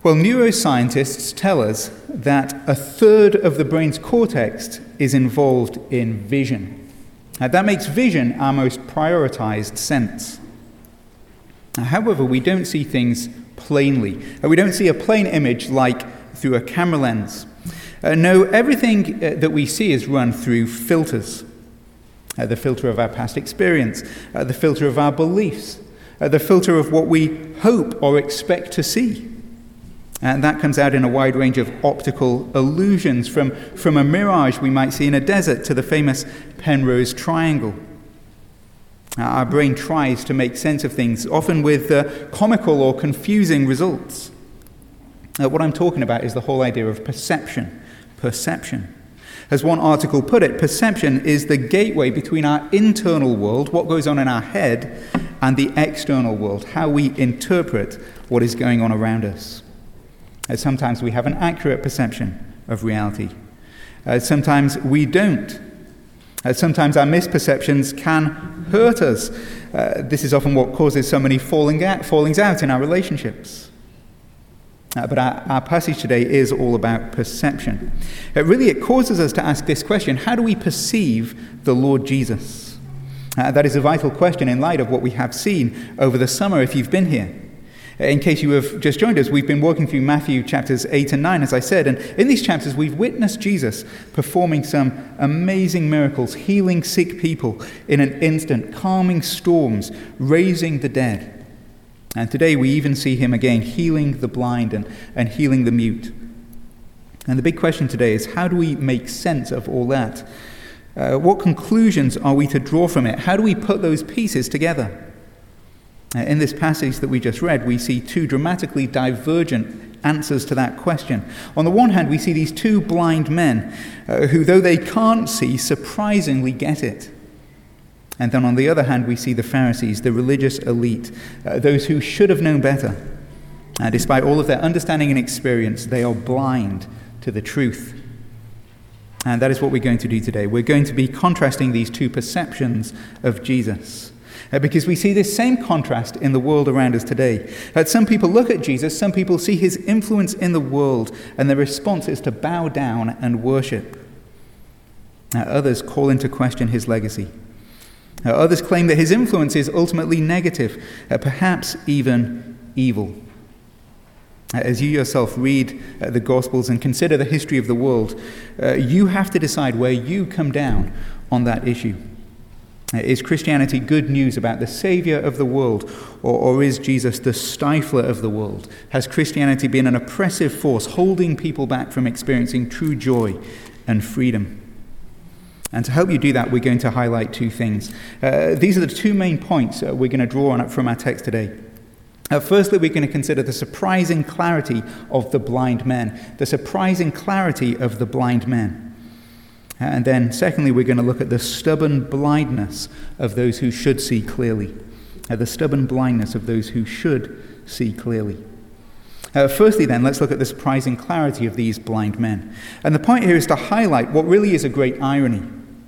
Well, neuroscientists tell us that a third of the brain's cortex is involved in vision. That makes vision our most prioritized sense. However, we don't see things plainly. We don't see a plain image like through a camera lens. No, everything that we see is run through filters. The filter of our past experience, the filter of our beliefs, the filter of what we hope or expect to see. And that comes out in a wide range of optical illusions, from a mirage we might see in a desert to the famous Penrose Triangle. Our brain tries to make sense of things, often with comical or confusing results. What I'm talking about is the whole idea of perception. Perception. As one article put it, perception is the gateway between our internal world, what goes on in our head, and the external world, how we interpret what is going on around us. Sometimes we have an accurate perception of reality. Sometimes we don't. Sometimes our misperceptions can hurt us. This is often what causes so many fallings out in our relationships. But our passage today is all about perception. It causes us to ask this question: how do we perceive the Lord Jesus? That is a vital question in light of what we have seen over the summer if you've been here. In case you have just joined us, we've been working through Matthew chapters 8 and 9, as I said, and in these chapters we've witnessed Jesus performing some amazing miracles, healing sick people in an instant, calming storms, raising the dead. And today we even see him again healing the blind and healing the mute. And the big question today is, how do we make sense of all that? What conclusions are we to draw from it? How do we put those pieces together? In this passage that we just read, we see two dramatically divergent answers to that question. On the one hand, we see these two blind men who, though they can't see, surprisingly get it. And then on the other hand, we see the Pharisees, the religious elite, those who should have known better. Despite all of their understanding and experience, they are blind to the truth. And that is what we're going to do today. We're going to be contrasting these two perceptions of Jesus. Because we see this same contrast in the world around us today. Some people look at Jesus, some people see his influence in the world, and their response is to bow down and worship. Others call into question his legacy. Others claim that his influence is ultimately negative, perhaps even evil. As you yourself read the Gospels and consider the history of the world, you have to decide where you come down on that issue. Is Christianity good news about the Savior of the world, or is Jesus the stifler of the world? Has Christianity been an oppressive force holding people back from experiencing true joy and freedom? And to help you do that, we're going to highlight two things. These are the two main points we're going to draw on from our text today. Firstly, we're going to consider the surprising clarity of the blind men. The surprising clarity of the blind men. And then, secondly, we're going to look at the stubborn blindness of those who should see clearly. The stubborn blindness of those who should see clearly. Firstly, then, let's look at the surprising clarity of these blind men. And the point here is to highlight what really is a great irony.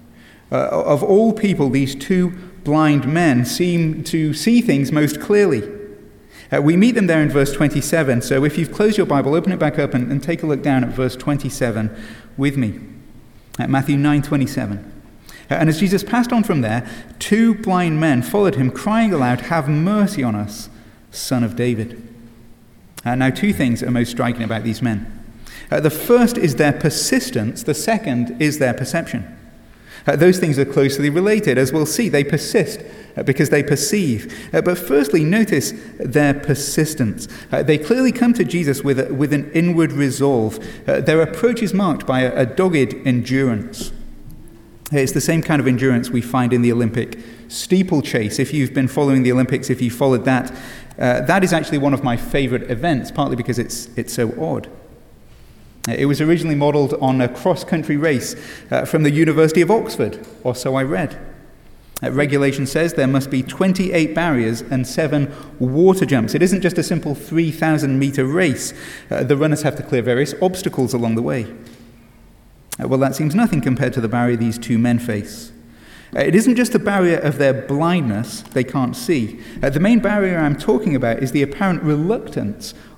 Of all people, these two blind men seem to see things most clearly. We meet them there in verse 27. So if you've closed your Bible, open it back up and take a look down at verse 27 with me. At Matthew 9:27. And as Jesus passed on from there, two blind men followed him, crying aloud, "Have mercy on us, Son of David." Now, two things are most striking about these men. The first is their persistence. The second is their perception. Those things are closely related, as we'll see. They persist because they perceive. But firstly, notice their persistence. They clearly come to Jesus with an inward resolve. Their approach is marked by a dogged endurance. It's the same kind of endurance we find in the Olympic steeplechase. If you've been following the Olympics, if you followed that, that is actually one of my favorite events, partly because it's so odd. It was originally modeled on a cross-country race from the University of Oxford, or so I read. Regulation says there must be 28 barriers and 7 water jumps. It isn't just a simple 3,000-meter race. The runners have to clear various obstacles along the way. Well, that seems nothing compared to the barrier these two men face. It isn't just the barrier of their blindness, they can't see. The main barrier I'm talking about is the apparent reluctance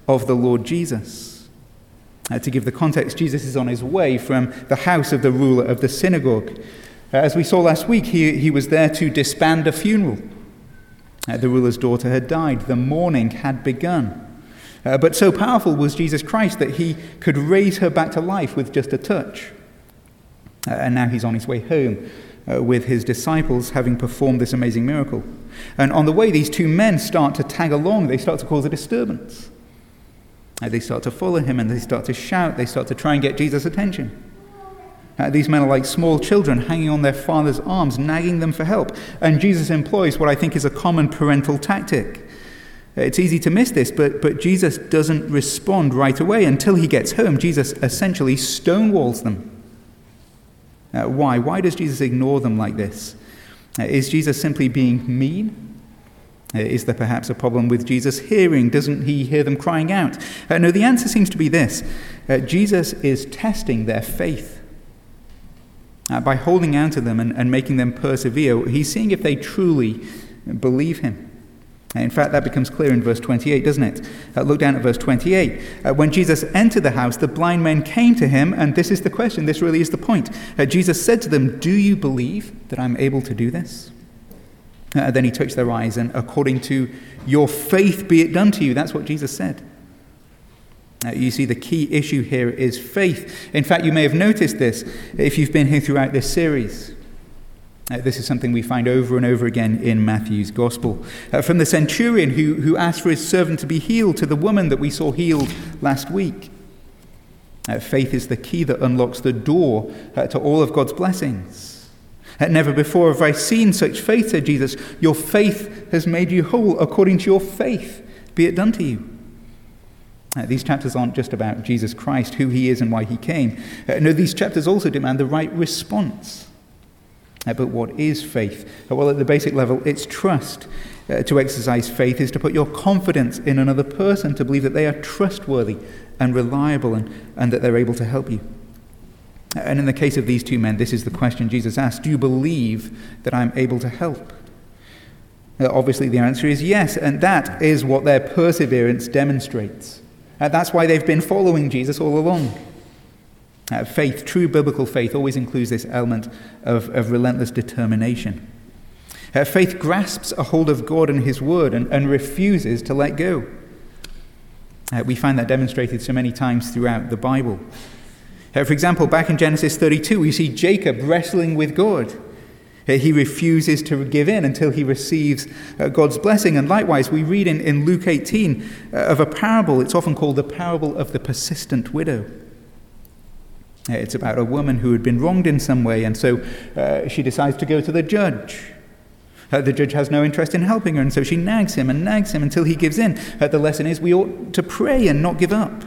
of the Lord Jesus. To give the context, Jesus is on his way from the house of the ruler of the synagogue. As we saw last week, he was there to disband a funeral. The ruler's daughter had died. The mourning had begun. But so powerful was Jesus Christ that he could raise her back to life with just a touch. And now he's on his way home with his disciples, having performed this amazing miracle. And on the way, these two men start to tag along. They start to cause a disturbance. They start to follow him, and they start to shout. They start to try and get Jesus' attention. These men are like small children hanging on their father's arms, nagging them for help. And Jesus employs what I think is a common parental tactic. It's easy to miss this, but Jesus doesn't respond right away. Until he gets home, Jesus essentially stonewalls them. Why? Why does Jesus ignore them like this? Is Jesus simply being mean? Is there perhaps a problem with Jesus' hearing? Doesn't he hear them crying out? No, the answer seems to be this. Jesus is testing their faith. By holding out to them and making them persevere, he's seeing if they truly believe him. In fact, that becomes clear in verse 28, doesn't it? Look down at verse 28. When Jesus entered the house, the blind men came to him, and this is the question, this really is the point. Jesus said to them, "Do you believe that I'm able to do this?" Then he touched their eyes, and according to your faith be it done to you. That's what Jesus said. You see, the key issue here is faith. In fact, you may have noticed this if you've been here throughout this series. This is something we find over and over again in Matthew's Gospel. From the centurion who asked for his servant to be healed to the woman that we saw healed last week. Faith is the key that unlocks the door to all of God's blessings. Never before have I seen such faith, said Jesus. Your faith has made you whole. According to your faith, be it done to you. These chapters aren't just about Jesus Christ, who he is and why he came. No, these chapters also demand the right response. But what is faith? Well, at the basic level, it's trust. To exercise faith is to put your confidence in another person, to believe that they are trustworthy and reliable and that they're able to help you. And in the case of these two men, this is the question Jesus asked. Do you believe that I'm able to help? Obviously, the answer is yes, and that is what their perseverance demonstrates. That's why they've been following Jesus all along. Faith, true biblical faith, always includes this element of relentless determination. Faith grasps a hold of God and his word and refuses to let go. We find that demonstrated so many times throughout the Bible. For example, back in Genesis 32, we see Jacob wrestling with God. He refuses to give in until he receives God's blessing. And likewise, we read in Luke 18 of a parable. It's often called the parable of the persistent widow. It's about a woman who had been wronged in some way, and so she decides to go to the judge. The judge has no interest in helping her, and so she nags him until he gives in. The lesson is we ought to pray and not give up.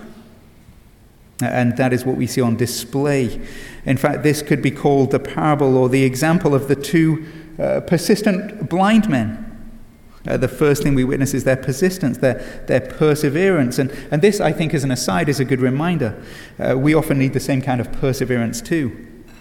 And that is what we see on display. In fact, this could be called the parable or the example of the two persistent blind men. The first thing we witness is their persistence, their perseverance. And this, I think, as an aside, is a good reminder. We often need the same kind of perseverance too.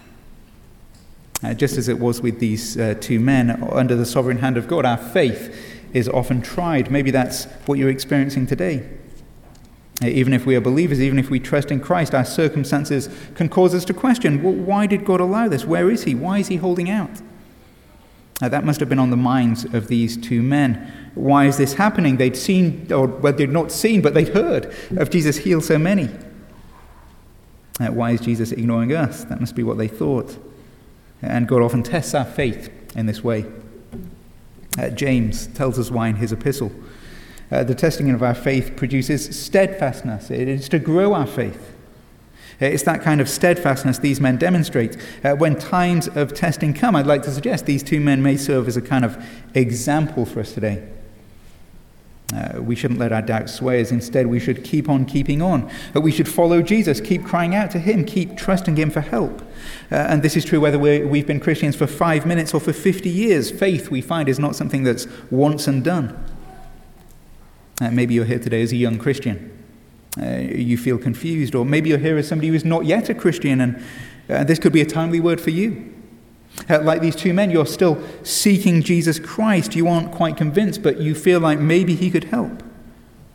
Just as it was with these two men, under the sovereign hand of God, our faith is often tried. Maybe that's what you're experiencing today. Even if we are believers, even if we trust in Christ, our circumstances can cause us to question, well, why did God allow this? Where is he? Why is he holding out? That must have been on the minds of these two men. Why is this happening? They'd seen, or well, they'd not seen, but they'd heard of Jesus heal so many. Why is Jesus ignoring us? That must be what they thought. And God often tests our faith in this way. James tells us why in his epistle. The testing of our faith produces steadfastness. It is to grow our faith. It's that kind of steadfastness these men demonstrate. When times of testing come, I'd like to suggest these two men may serve as a kind of example for us today. We shouldn't let our doubts sway us. Instead, we should keep on keeping on. We should follow Jesus, keep crying out to him, keep trusting him for help. And this is true whether we've been Christians for 5 minutes or for 50 years. Faith, we find, is not something that's once and done. Maybe you're here today as a young Christian. You feel confused, or maybe you're here as somebody who is not yet a Christian, and this could be a timely word for you. Like these two men, you're still seeking Jesus Christ. You aren't quite convinced, but you feel like maybe he could help.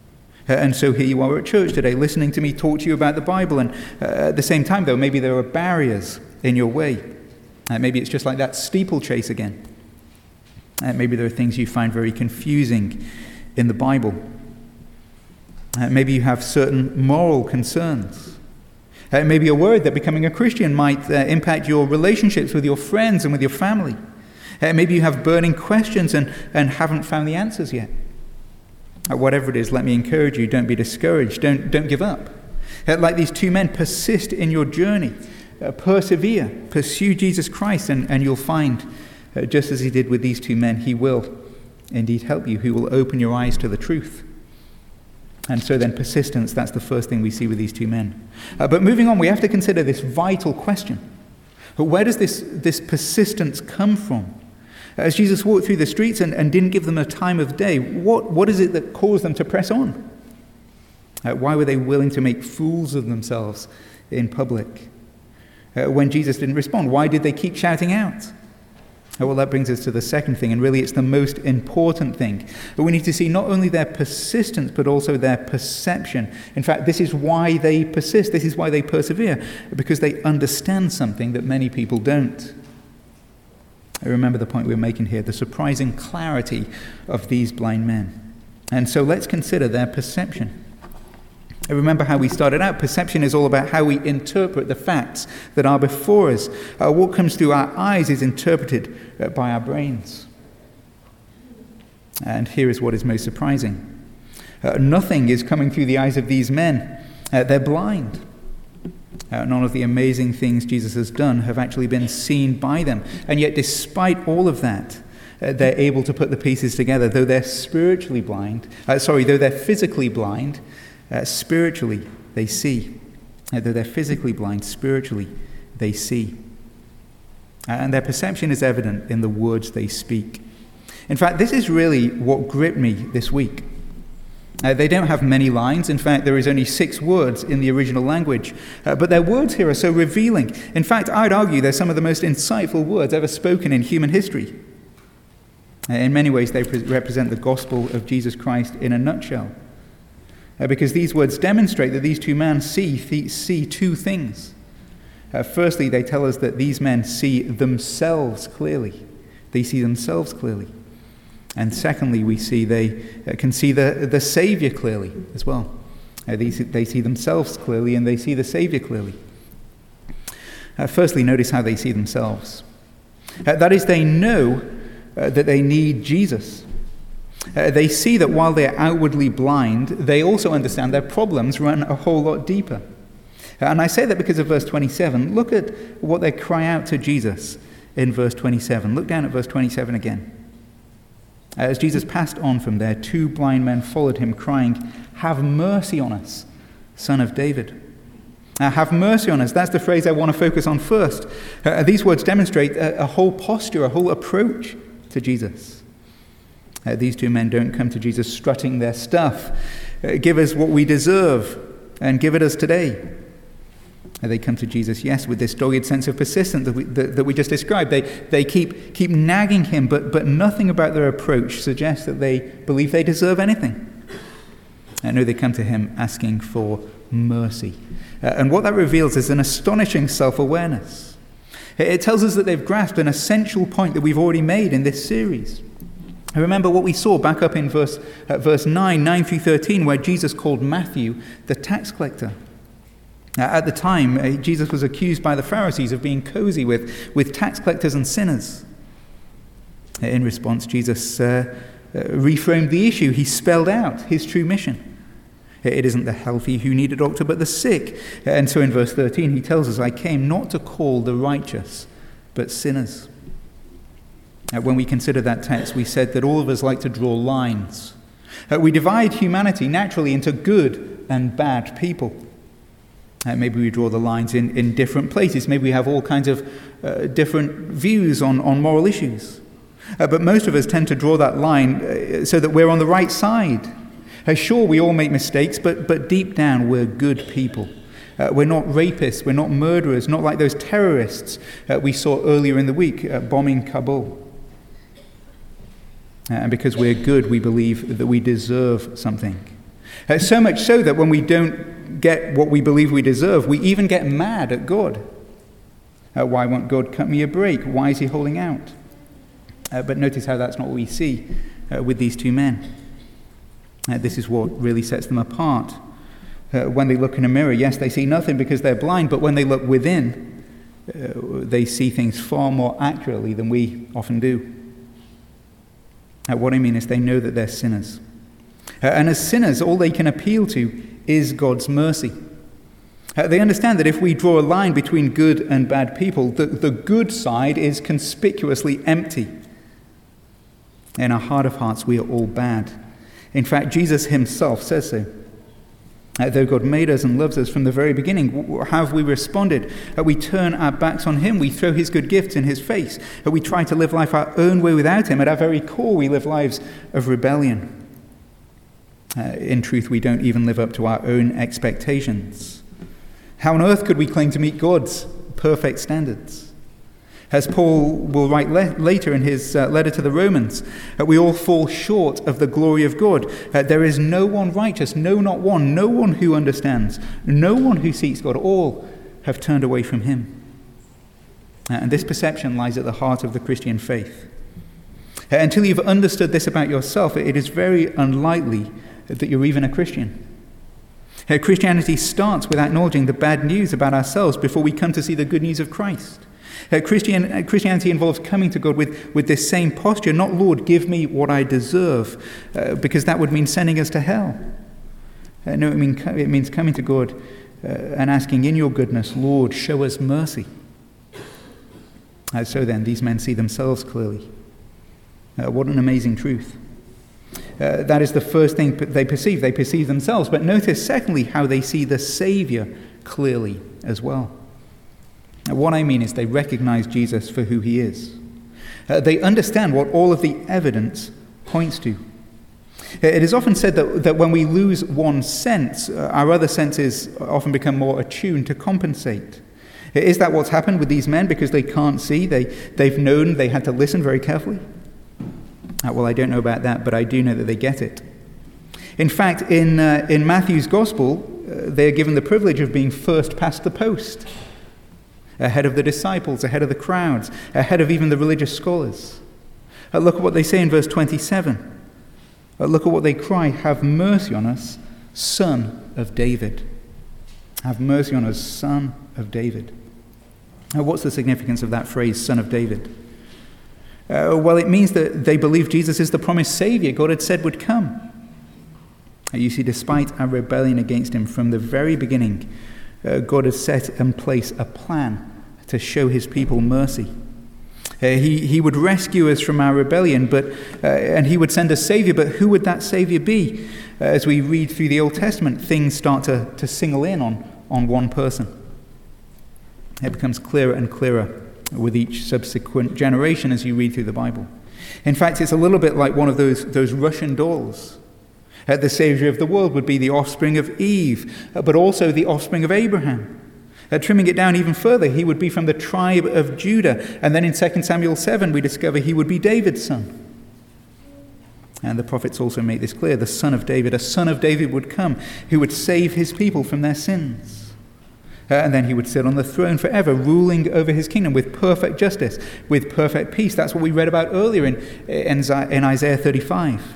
And so here you are at church today, listening to me talk to you about the Bible. And at the same time, though, maybe there are barriers in your way. Maybe it's just like that steeplechase again. Maybe there are things you find very confusing in the Bible. Maybe you have certain moral concerns. Maybe you're worried that becoming a Christian might impact your relationships with your friends and with your family. Maybe you have burning questions and haven't found the answers yet. Whatever it is, let me encourage you, don't be discouraged, don't give up. Like these two men, persist in your journey, persevere, pursue Jesus Christ, and you'll find, just as he did with these two men, he will indeed help you, he will open your eyes to the truth. And so then persistence, that's the first thing we see with these two men. But moving on, we have to consider this vital question. Where does this persistence come from? As Jesus walked through the streets and didn't give them a time of day, what is it that caused them to press on? Why were they willing to make fools of themselves in public? When Jesus didn't respond, why did they keep shouting out? Well, that brings us to the second thing, and really it's the most important thing. But we need to see not only their persistence, but also their perception. In fact, this is why they persist, this is why they persevere, because they understand something that many people don't. I remember the point we were making here, the surprising clarity of these blind men. And so let's consider their perception. I remember how we started out. Perception is all about how we interpret the facts that are before us. What comes through our eyes is interpreted by our brains. And here is what is most surprising. Nothing is coming through the eyes of these men. They're blind. None of the amazing things Jesus has done have actually been seen by them. And yet, despite all of that, they're able to put the pieces together. Though they're spiritually blind, though they're physically blind, spiritually they see. Though they're physically blind, spiritually they see. And their perception is evident in the words they speak. In fact, this is really what gripped me this week. They don't have many lines. In fact, there is only 6 words in the original language. But their words here are so revealing. In fact, I'd argue they're some of the most insightful words ever spoken in human history. In many ways, they represent the gospel of Jesus Christ in a nutshell. Because these words demonstrate that these two men see two things. Firstly, they tell us that these men see themselves clearly. They see themselves clearly. And secondly, we see they can see the Savior clearly as well. They see themselves clearly and they see the Savior clearly. Firstly, notice how they see themselves. That is, they know that they need Jesus. They see that while they're outwardly blind, they also understand their problems run a whole lot deeper. And I say that because of verse 27. Look at what they cry out to Jesus in verse 27. Look down at verse 27 again. As Jesus passed on from there, 2 blind men followed him, crying, "Have mercy on us, Son of David." Have mercy on us. That's the phrase I want to focus on first. These words demonstrate a whole posture, a whole approach to Jesus. These 2 men don't come to Jesus strutting their stuff. Give us what we deserve and give it us today. They come to Jesus, yes, with this dogged sense of persistence that we just described. They keep nagging him, but nothing about their approach suggests that they believe they deserve anything. No, they come to him asking for mercy. And what that reveals is an astonishing self-awareness. It tells us that they've grasped an essential point that we've already made in this series. Remember what we saw back up in verse 9 through 13, where Jesus called Matthew the tax collector. At the time, Jesus was accused by the Pharisees of being cozy with tax collectors and sinners. In response, Jesus reframed the issue. He spelled out his true mission. It isn't the healthy who need a doctor, but the sick. And so in verse 13, he tells us, "I came not to call the righteous, but sinners." When we consider that text, we said that all of us like to draw lines. We divide humanity naturally into good and bad people. Maybe we draw the lines in different places. Maybe we have all kinds of different views on moral issues. But most of us tend to draw that line so that we're on the right side. Sure, we all make mistakes, but deep down we're good people. We're not rapists, we're not murderers, not like those terrorists we saw earlier in the week bombing Kabul. And because we're good, we believe that we deserve something. So much so that when we don't get what we believe we deserve, we even get mad at God. Why won't God cut me a break? Why is he holding out? But notice how that's not what we see with these two men. This is what really sets them apart. When they look in a mirror, yes, they see nothing because they're blind, but when they look within, they see things far more accurately than we often do. What I mean is they know that they're sinners. And as sinners, all they can appeal to is God's mercy. They understand that if we draw a line between good and bad people, the good side is conspicuously empty. In our heart of hearts, we are all bad. In fact, Jesus himself says so. Though God made us and loves us from the very beginning, how have we responded? We turn our backs on him. We throw his good gifts in his face. We try to live life our own way without him. At our very core, we live lives of rebellion. In truth, we don't even live up to our own expectations. How on earth could we claim to meet God's perfect standards? As Paul will write later in his letter to the Romans, we all fall short of the glory of God. There is no one righteous, no, not one, no one who understands, no one who seeks God. All have turned away from him. And this perception lies at the heart of the Christian faith. Until you've understood this about yourself, it is very unlikely that you're even a Christian. Christianity starts with acknowledging the bad news about ourselves before we come to see the good news of Christ. Christianity involves coming to God with this same posture, not, Lord, give me what I deserve, because that would mean sending us to hell. No, it means coming to God and asking, in your goodness, Lord, show us mercy. So then, these men see themselves clearly. What an amazing truth. That is the first thing they perceive. They perceive themselves. But notice, secondly, how they see the Savior clearly as well. What I mean is they recognize Jesus for who he is. They understand what all of the evidence points to. It is often said that when we lose one sense, our other senses often become more attuned to compensate. Is that what's happened with these men because they can't see? They've known they had to listen very carefully? Well, I don't know about that, but I do know that they get it. In fact, in Matthew's Gospel, they are given the privilege of being first past the post, ahead of the disciples, ahead of the crowds, ahead of even the religious scholars. Look at what they say in verse 27. Look at what they cry, have mercy on us, Son of David. Have mercy on us, Son of David. Now, what's the significance of that phrase, Son of David? Well, it means that they believe Jesus is the promised Savior God had said would come. You see, despite our rebellion against him from the very beginning, God has set in place a plan to show his people mercy. He would rescue us from our rebellion, and he would send a Savior, but who would that Savior be? As we read through the Old Testament, things start to single in on one person. It becomes clearer and clearer with each subsequent generation as you read through the Bible. In fact, it's a little bit like one of those Russian dolls. The Savior of the world would be the offspring of Eve, but also the offspring of Abraham. Trimming it down even further, he would be from the tribe of Judah. And then in 2 Samuel 7, we discover he would be David's son. And the prophets also make this clear. The son of David, a son of David would come who would save his people from their sins. And then he would sit on the throne forever, ruling over his kingdom with perfect justice, with perfect peace. That's what we read about earlier in Isaiah 35.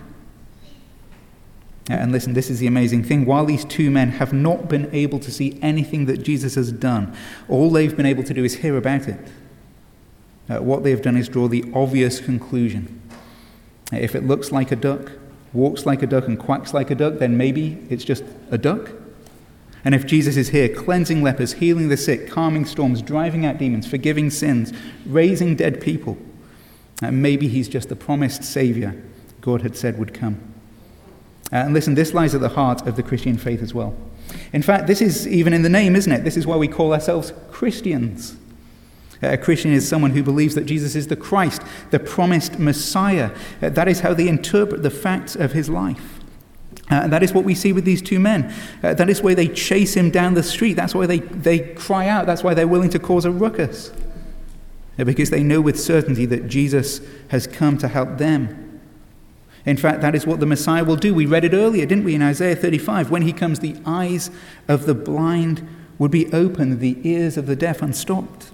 And listen, this is the amazing thing. While these two men have not been able to see anything that Jesus has done, all they've been able to do is hear about it. What they have done is draw the obvious conclusion. If it looks like a duck, walks like a duck, and quacks like a duck, then maybe it's just a duck. And if Jesus is here, cleansing lepers, healing the sick, calming storms, driving out demons, forgiving sins, raising dead people, maybe he's just the promised Savior God had said would come. And listen, this lies at the heart of the Christian faith as well. In fact, this is even in the name, isn't it? This is why we call ourselves Christians. A Christian is someone who believes that Jesus is the Christ, the promised Messiah. That is how they interpret the facts of his life. That is what we see with these two men. That is why they chase him down the street. That's why they cry out. That's why they're willing to cause a ruckus. Because they know with certainty that Jesus has come to help them. In fact, that is what the Messiah will do. We read it earlier, didn't we, in Isaiah 35? When he comes, the eyes of the blind would be opened, the ears of the deaf unstopped.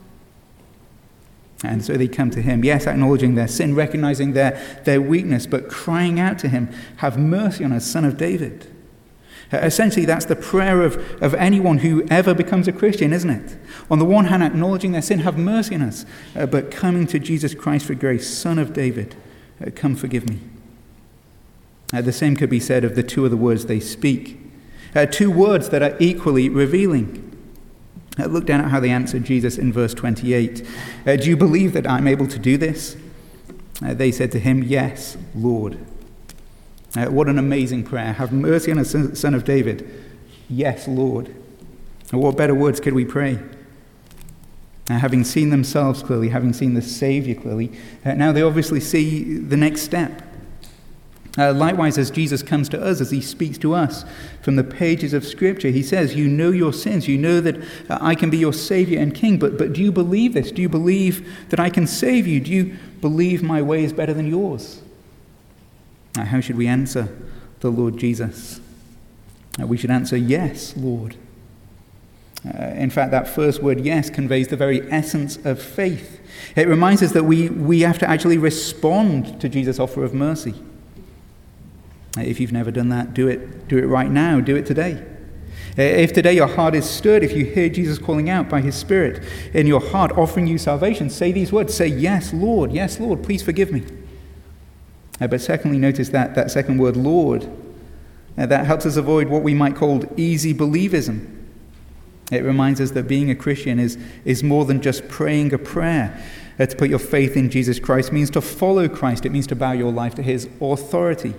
And so they come to him, yes, acknowledging their sin, recognizing their weakness, but crying out to him, have mercy on us, Son of David. Essentially, that's the prayer of anyone who ever becomes a Christian, isn't it? On the one hand, acknowledging their sin, have mercy on us, but coming to Jesus Christ for grace, Son of David, come forgive me. The same could be said of the two other words they speak. Two words that are equally revealing. Look down at how they answered Jesus in verse 28. Do you believe that I'm able to do this? They said to him, yes, Lord. What an amazing prayer. Have mercy on us, Son of David. Yes, Lord. What better words could we pray? Having seen themselves clearly, having seen the Savior clearly, now they obviously see the next step. Likewise, as Jesus comes to us, as he speaks to us from the pages of Scripture, he says, you know your sins, you know that I can be your Savior and King, but do you believe this? Do you believe that I can save you? Do you believe my way is better than yours? How should we answer the Lord Jesus? We should answer, yes, Lord. In fact, that first word, yes, conveys the very essence of faith. It reminds us that we have to actually respond to Jesus' offer of mercy. If you've never done that, do it right now. Do it today. If today your heart is stirred, if you hear Jesus calling out by his Spirit in your heart, offering you salvation, say these words. Say, yes, Lord, please forgive me. But secondly, notice that second word, Lord. That helps us avoid what we might call easy believism. It reminds us that being a Christian is more than just praying a prayer. To put your faith in Jesus Christ means to follow Christ. It means to bow your life to his authority.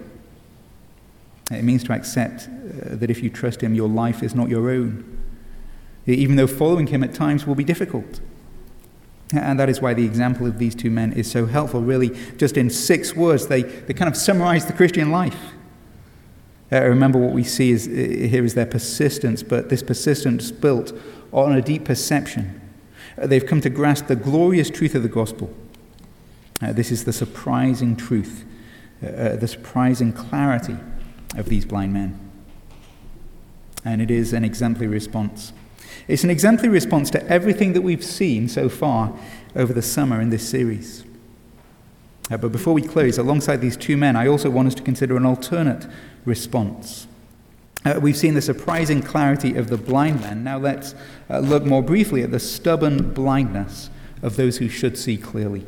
It means to accept that if you trust him, your life is not your own, even though following him at times will be difficult. And that is why the example of these two men is so helpful. Really, just in 6 words, they kind of summarize the Christian life. Remember what we see here is their persistence, but this persistence built on a deep perception. They've come to grasp the glorious truth of the gospel. This is the surprising truth, the surprising clarity of these blind men. And it is an exemplary response. It's an exemplary response to everything that we've seen so far over the summer in this series. But before we close, alongside these two men, I also want us to consider an alternate response. We've seen the surprising clarity of the blind men. Now let's look more briefly at the stubborn blindness of those who should see clearly.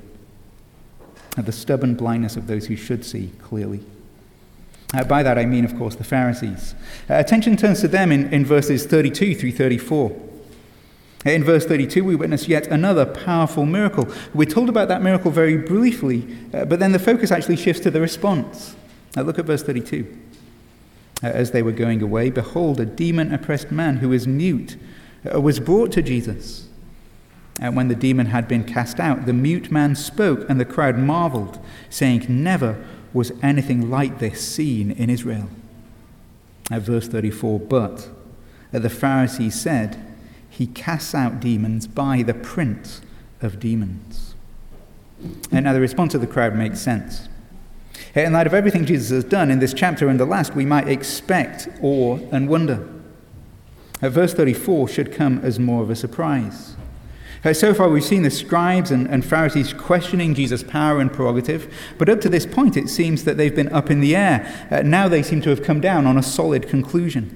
The stubborn blindness of those who should see clearly. By that I mean, of course, the Pharisees. Attention turns to them in verses 32 through 34. In verse 32, we witness yet another powerful miracle. We're told about that miracle very briefly, but then the focus actually shifts to the response. Now look at verse 32. As they were going away, behold, a demon-oppressed man who was mute was brought to Jesus. And when the demon had been cast out, the mute man spoke, and the crowd marveled, saying, never was anything like this seen in Israel. Verse 34, but the Pharisees said, he casts out demons by the prince of demons. And now the response of the crowd makes sense. In light of everything Jesus has done in this chapter and the last, we might expect awe and wonder. Verse 34 should come as more of a surprise. So far we've seen the scribes and Pharisees questioning Jesus' power and prerogative, but up to this point it seems that they've been up in the air. Now they seem to have come down on a solid conclusion.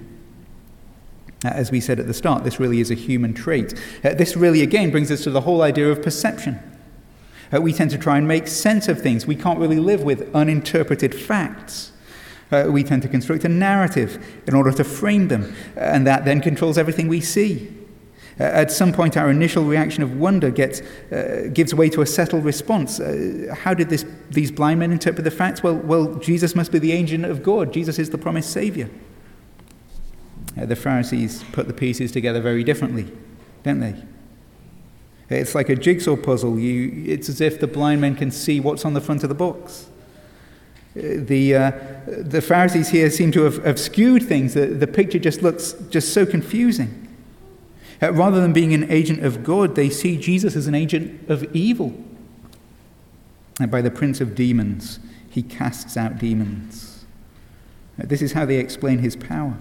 As we said at the start, this really is a human trait. This really again brings us to the whole idea of perception. We tend to try and make sense of things. We can't really live with uninterpreted facts. We tend to construct a narrative in order to frame them, and that then controls everything we see. At some point, our initial reaction of wonder gives way to a settled response. How did these blind men interpret the facts? Well, Jesus must be the agent of God. Jesus is the promised Savior. The Pharisees put the pieces together very differently, don't they? It's like a jigsaw puzzle. It's as if the blind men can see what's on the front of the box. The Pharisees here seem to have skewed things. The picture just looks just so confusing. Rather than being an agent of God, they see Jesus as an agent of evil. And by the prince of demons, he casts out demons. This is how they explain his power.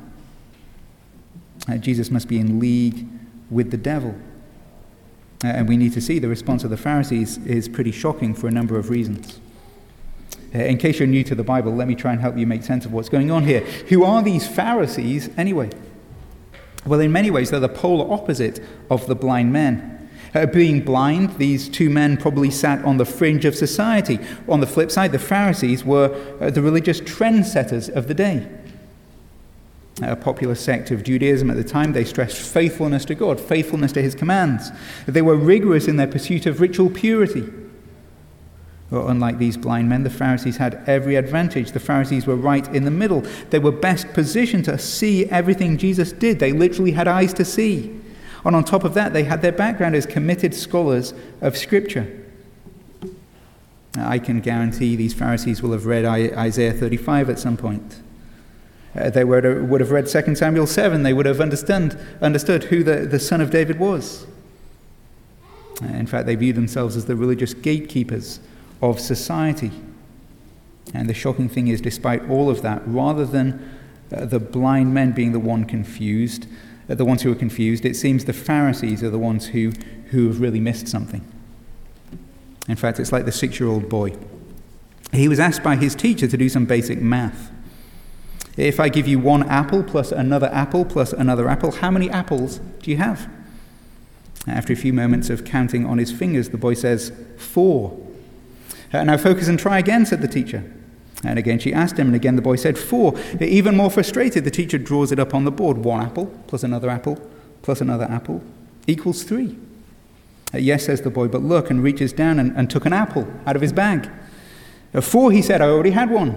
Jesus must be in league with the devil. And we need to see the response of the Pharisees is pretty shocking for a number of reasons. In case you're new to the Bible, let me try and help you make sense of what's going on here. Who are these Pharisees anyway? Well, in many ways, they're the polar opposite of the blind men. Being blind, these two men probably sat on the fringe of society. On the flip side, the Pharisees were the religious trendsetters of the day. A popular sect of Judaism at the time, they stressed faithfulness to God, faithfulness to his commands. They were rigorous in their pursuit of ritual purity. Well, unlike these blind men, the Pharisees had every advantage. The Pharisees were right in the middle. They were best positioned to see everything Jesus did. They literally had eyes to see. And on top of that, they had their background as committed scholars of Scripture. Now, I can guarantee these Pharisees will have read Isaiah 35 at some point. They would have read 2 Samuel 7. They would have understood who the son of David was. In fact, they viewed themselves as the religious gatekeepers of society. And the shocking thing is, despite all of that, rather than the blind men being the ones who are confused, it seems the Pharisees are the ones who have really missed something. In fact, it's like the 6-year-old boy. He was asked by his teacher to do some basic math. If I give you one apple plus another apple plus another apple, how many apples do you have? After a few moments of counting on his fingers, the boy says, 4. Now focus and try again, said the teacher. And again she asked him, and again the boy said 4. Even more frustrated, the teacher draws it up on the board. 1 apple plus another apple plus another apple equals 3. Yes, says the boy, but look, and reaches down and took an apple out of his bag. 4, he said, I already had one.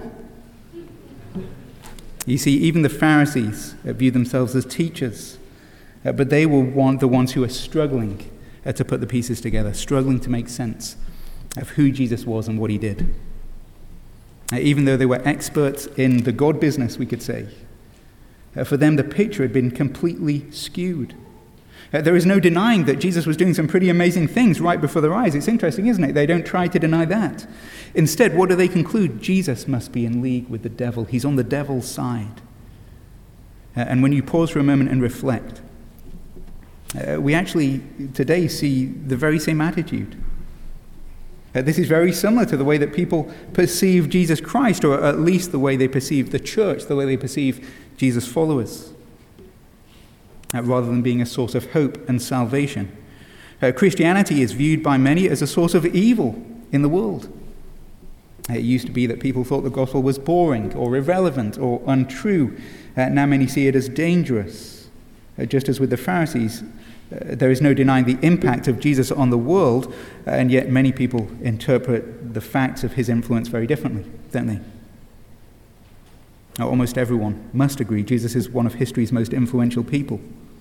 You see, even the Pharisees view themselves as teachers, but they were the ones who are struggling to put the pieces together, struggling to make sense of who Jesus was and what he did. Even though they were experts in the God business, we could say, for them the picture had been completely skewed. There is no denying that Jesus was doing some pretty amazing things right before their eyes. It's interesting, isn't it? They don't try to deny that. Instead, what do they conclude? Jesus must be in league with the devil. He's on the devil's side. And when you pause for a moment and reflect, we actually today see the very same attitude. This is very similar to the way that people perceive Jesus Christ, or at least the way they perceive the church, the way they perceive Jesus' followers. Rather than being a source of hope and salvation. Christianity is viewed by many as a source of evil in the world. It used to be that people thought the gospel was boring or irrelevant or untrue. Now many see it as dangerous. Just as with the Pharisees, there is no denying the impact of Jesus on the world, and yet many people interpret the facts of his influence very differently, don't they? Now, almost everyone must agree Jesus is one of history's most influential people.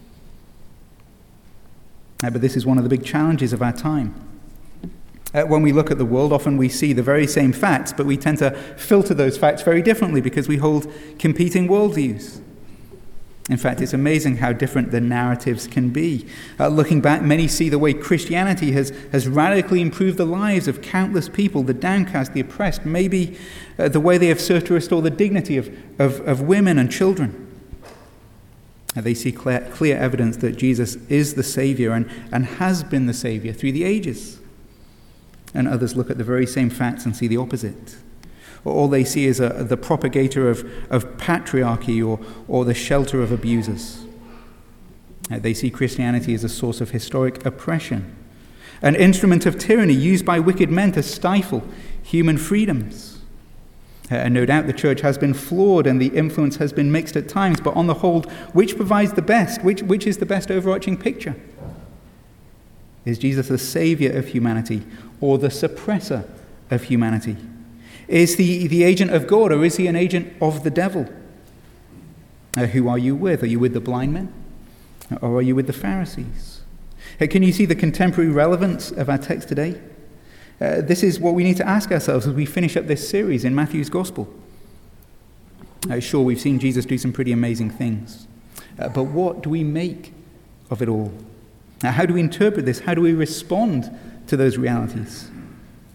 But this is one of the big challenges of our time. When we look at the world, often we see the very same facts, but we tend to filter those facts very differently because we hold competing worldviews. In fact, it's amazing how different the narratives can be. Looking back, many see the way Christianity has radically improved the lives of countless people, the downcast, the oppressed, maybe the way they have served to restore the dignity of women and children. They see clear evidence that Jesus is the Savior and has been the Savior through the ages. And others look at the very same facts and see the opposite. All they see is the propagator of patriarchy or the shelter of abusers. They see Christianity as a source of historic oppression, an instrument of tyranny used by wicked men to stifle human freedoms. And no doubt the church has been flawed and the influence has been mixed at times, but on the whole, which provides the best? Which is the best overarching picture? Is Jesus the savior of humanity or the suppressor of humanity? Is the agent of God, or is he an agent of the devil? Who are you with? Are you with the blind men? Or are you with the Pharisees? Can you see the contemporary relevance of our text today? This is what we need to ask ourselves as we finish up this series in Matthew's Gospel. Sure, we've seen Jesus do some pretty amazing things. But what do we make of it all? How do we interpret this? How do we respond to those realities?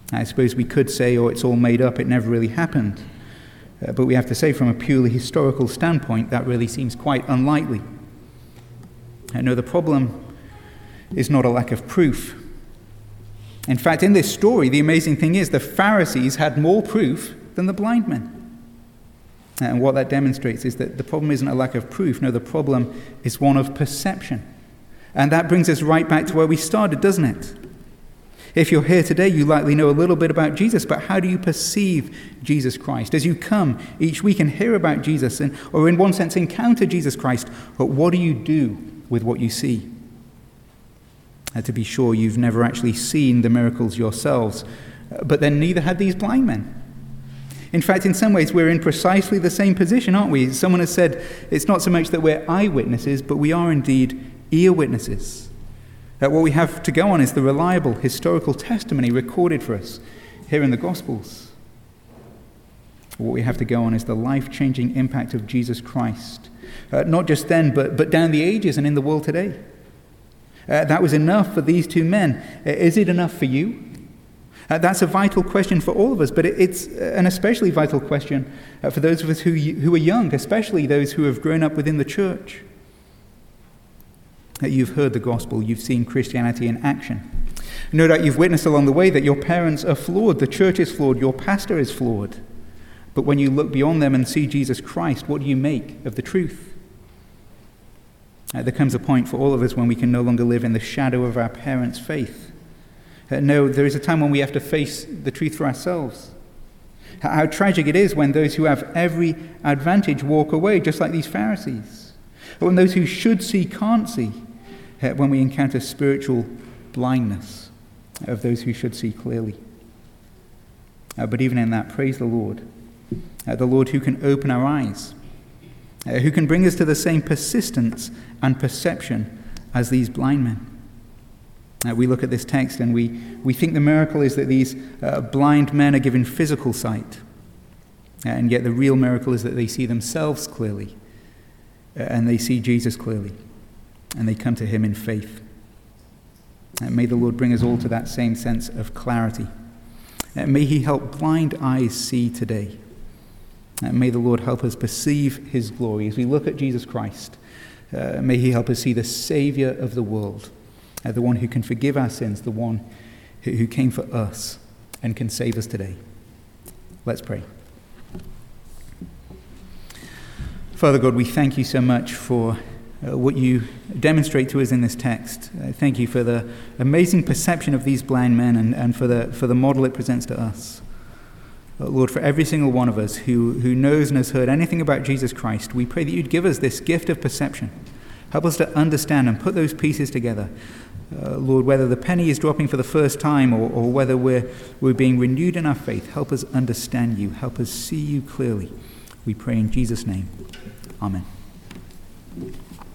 I suppose we could say, oh, it's all made up, it never really happened. But we have to say, from a purely historical standpoint, that really seems quite unlikely. No, the problem is not a lack of proof. In fact, in this story, the amazing thing is the Pharisees had more proof than the blind men. And what that demonstrates is that the problem isn't a lack of proof. No, the problem is one of perception. And that brings us right back to where we started, doesn't it? If you're here today, you likely know a little bit about Jesus, but how do you perceive Jesus Christ? As you come each week and hear about Jesus, or in one sense encounter Jesus Christ, what do you do with what you see? To be sure, you've never actually seen the miracles yourselves, but then neither had these blind men. In fact, in some ways, we're in precisely the same position, aren't we? Someone has said it's not so much that we're eyewitnesses, but we are indeed ear witnesses. What we have to go on is the reliable historical testimony recorded for us here in the Gospels. What we have to go on is the life-changing impact of Jesus Christ, not just then, but down the ages and in the world today. That was enough for these two men. Is it enough for you? That's a vital question for all of us, but it's an especially vital question for those of us who are young, especially those who have grown up within the church. You've heard the gospel, you've seen Christianity in action. No doubt you've witnessed along the way that your parents are flawed, the church is flawed, your pastor is flawed. But when you look beyond them and see Jesus Christ, what do you make of the truth? There comes a point for all of us when we can no longer live in the shadow of our parents' faith. No, there is a time when we have to face the truth for ourselves. How tragic it is when those who have every advantage walk away, just like these Pharisees. Or when those who should see can't see, when we encounter spiritual blindness of those who should see clearly. But even in that, praise the Lord who can open our eyes, who can bring us to the same persistence and perception as these blind men. We look at this text and we think the miracle is that these blind men are given physical sight. And yet the real miracle is that they see themselves clearly. And they see Jesus clearly. And they come to him in faith. And may the Lord bring us all to that same sense of clarity. And may he help blind eyes see today. And may the Lord help us perceive his glory. As we look at Jesus Christ, may he help us see the Savior of the world. The one who can forgive our sins, the one who came for us and can save us today. Let's pray. Father God, we thank you so much for what you demonstrate to us in this text. Thank you for the amazing perception of these blind men and for the model it presents to us. Lord, for every single one of us who knows and has heard anything about Jesus Christ, we pray that you'd give us this gift of perception. Help us to understand and put those pieces together. Lord, whether the penny is dropping for the first time or whether we're being renewed in our faith, help us understand you. Help us see you clearly. We pray in Jesus' name. Amen.